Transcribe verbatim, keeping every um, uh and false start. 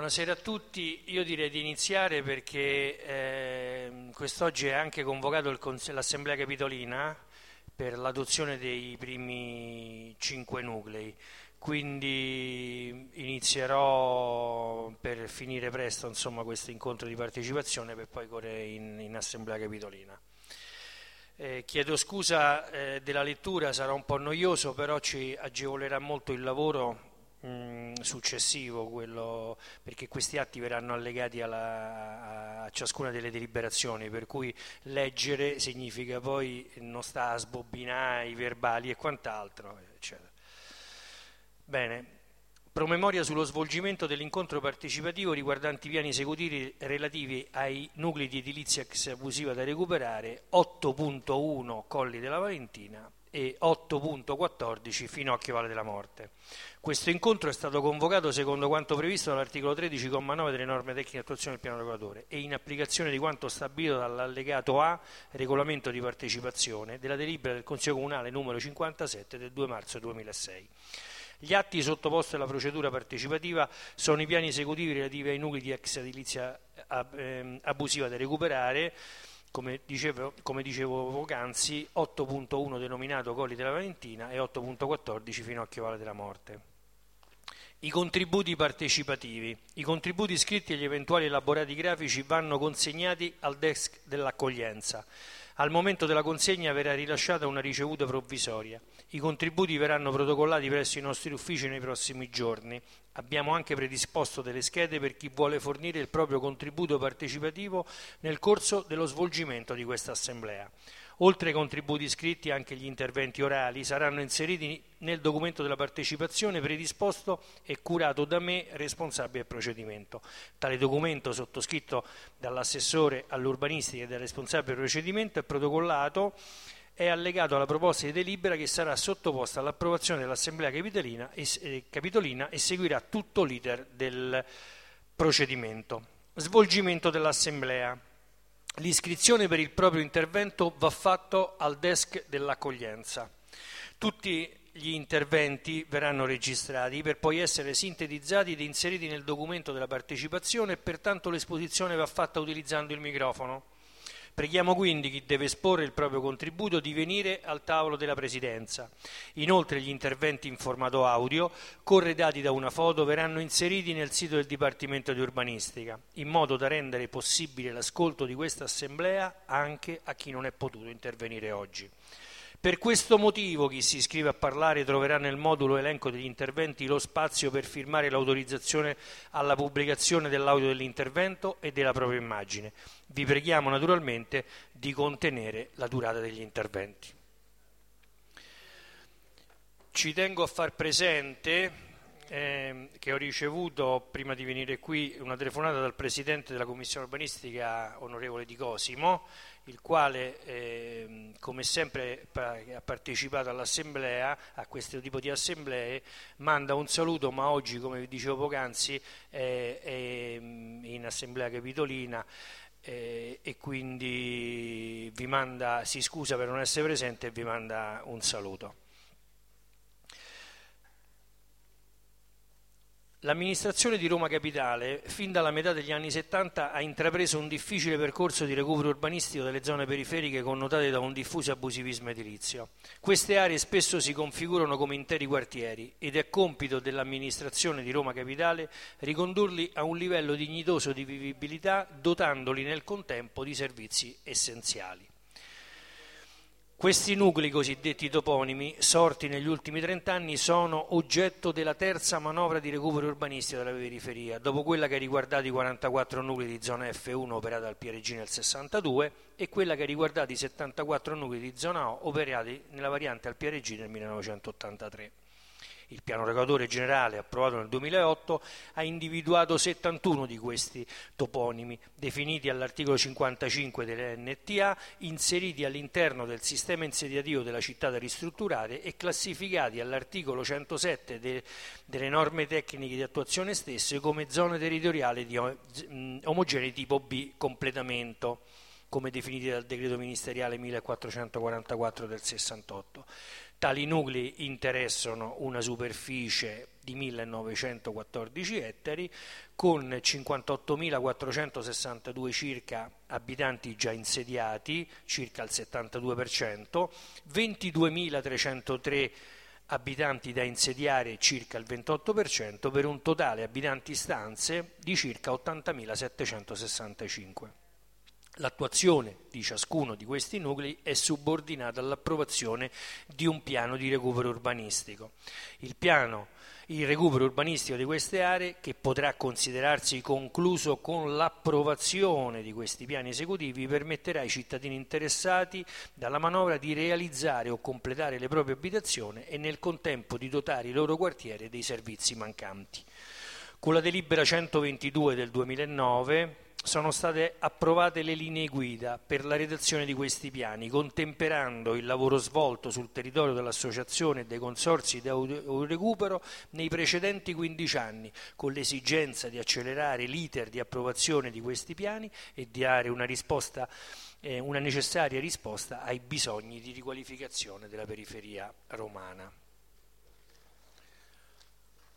Buonasera a tutti, io direi di iniziare perché eh, quest'oggi è anche convocato il Cons- l'Assemblea Capitolina per l'adozione dei primi cinque nuclei, quindi inizierò per finire presto insomma, questo incontro di partecipazione per poi correre in, in Assemblea Capitolina. Eh, chiedo scusa eh, della lettura, sarà un po' noioso, però ci agevolerà molto il lavoro mh, successivo, quello, perché questi atti verranno allegati alla, a ciascuna delle deliberazioni, per cui leggere significa poi non sta a sbobbinare i verbali e quant'altro, eccetera. Bene. Promemoria sullo svolgimento dell'incontro partecipativo riguardanti i piani esecutivi relativi ai nuclei di edilizia ex abusiva da recuperare otto punto uno Colli della Valentina e otto punto quattordici Finocchio Valle della Morte. Questo incontro è stato convocato secondo quanto previsto dall'articolo tredici comma nove delle norme tecniche di attuazione del piano regolatore e in applicazione di quanto stabilito dall'allegato A, regolamento di partecipazione, della delibera del Consiglio Comunale numero cinquantasette del due marzo duemilasei. Gli atti sottoposti alla procedura partecipativa sono i piani esecutivi relativi ai nuclei di ex edilizia abusiva da recuperare, come dicevo, come dicevo poc'anzi, otto punto uno denominato Colli della Valentina e otto punto quattordici Finocchio Valle della Morte. I contributi partecipativi. I contributi iscritti e gli eventuali elaborati grafici vanno consegnati al desk dell'accoglienza. Al momento della consegna verrà rilasciata una ricevuta provvisoria. I contributi verranno protocollati presso i nostri uffici nei prossimi giorni. Abbiamo anche predisposto delle schede per chi vuole fornire il proprio contributo partecipativo nel corso dello svolgimento di questa assemblea. Oltre ai contributi scritti, anche gli interventi orali saranno inseriti nel documento della partecipazione predisposto e curato da me, responsabile del procedimento. Tale documento, sottoscritto dall'assessore all'urbanistica e dal responsabile del procedimento, è protocollato, è allegato alla proposta di delibera che sarà sottoposta all'approvazione dell'Assemblea Capitolina e, eh, Capitolina e seguirà tutto l'iter del procedimento. Svolgimento dell'Assemblea. L'iscrizione per il proprio intervento va fatto al desk dell'accoglienza. Tutti gli interventi verranno registrati per poi essere sintetizzati ed inseriti nel documento della partecipazione e pertanto l'esposizione va fatta utilizzando il microfono. Preghiamo quindi chi deve esporre il proprio contributo di venire al tavolo della Presidenza. Inoltre gli interventi in formato audio, corredati da una foto, verranno inseriti nel sito del Dipartimento di Urbanistica, in modo da rendere possibile l'ascolto di questa Assemblea anche a chi non è potuto intervenire oggi. Per questo motivo chi si iscrive a parlare troverà nel modulo elenco degli interventi lo spazio per firmare l'autorizzazione alla pubblicazione dell'audio dell'intervento e della propria immagine. Vi preghiamo naturalmente di contenere la durata degli interventi. Ci tengo a far presente eh, che ho ricevuto prima di venire qui una telefonata dal Presidente della Commissione Urbanistica, onorevole Di Cosimo, il quale eh, come sempre ha partecipato all'assemblea, a questo tipo di assemblee, manda un saluto, ma oggi, come vi dicevo poc'anzi, è, è in Assemblea Capitolina eh, e quindi vi manda, si scusa per non essere presente e vi manda un saluto. L'amministrazione di Roma Capitale, fin dalla metà degli anni settanta, ha intrapreso un difficile percorso di recupero urbanistico delle zone periferiche connotate da un diffuso abusivismo edilizio. Queste aree spesso si configurano come interi quartieri ed è compito dell'amministrazione di Roma Capitale ricondurli a un livello dignitoso di vivibilità, dotandoli nel contempo di servizi essenziali. Questi nuclei cosiddetti toponimi, sorti negli ultimi trent'anni, sono oggetto della terza manovra di recupero urbanistico della periferia, dopo quella che ha riguardato i quarantaquattro nuclei di zona F uno operata dal Pieregini nel sessantadue e quella che ha riguardato i settantaquattro nuclei di zona O operati nella variante al Pieregini nel millenovecentottantatré. Il piano regolatore generale, approvato nel duemilaotto, ha individuato settantuno di questi toponimi, definiti all'articolo cinquantacinque dell'N T A, inseriti all'interno del sistema insediativo della città da ristrutturare e classificati all'articolo centosette de, delle norme tecniche di attuazione stesse come zone territoriali di omogenei tipo B completamento, come definiti dal decreto ministeriale millequattrocentoquarantaquattro del sessantotto. Tali nuclei interessano una superficie di millenovecentoquattordici ettari, con cinquantottomilaquattrocentosessantadue circa abitanti già insediati, circa il settantadue per cento, ventiduemilatrecentotre abitanti da insediare, circa il ventotto per cento, per un totale abitanti stanze di circa ottantamilasettecentosessantacinque. L'attuazione di ciascuno di questi nuclei è subordinata all'approvazione di un piano di recupero urbanistico. Il piano, il recupero urbanistico di queste aree, che potrà considerarsi concluso con l'approvazione di questi piani esecutivi, permetterà ai cittadini interessati dalla manovra di realizzare o completare le proprie abitazioni e nel contempo di dotare i loro quartieri dei servizi mancanti. Con la delibera centoventidue del duemilanove sono state approvate le linee guida per la redazione di questi piani, contemperando il lavoro svolto sul territorio dell'associazione e dei consorzi di recupero nei precedenti quindici anni, con l'esigenza di accelerare l'iter di approvazione di questi piani e di dare una risposta, eh, una necessaria risposta ai bisogni di riqualificazione della periferia romana.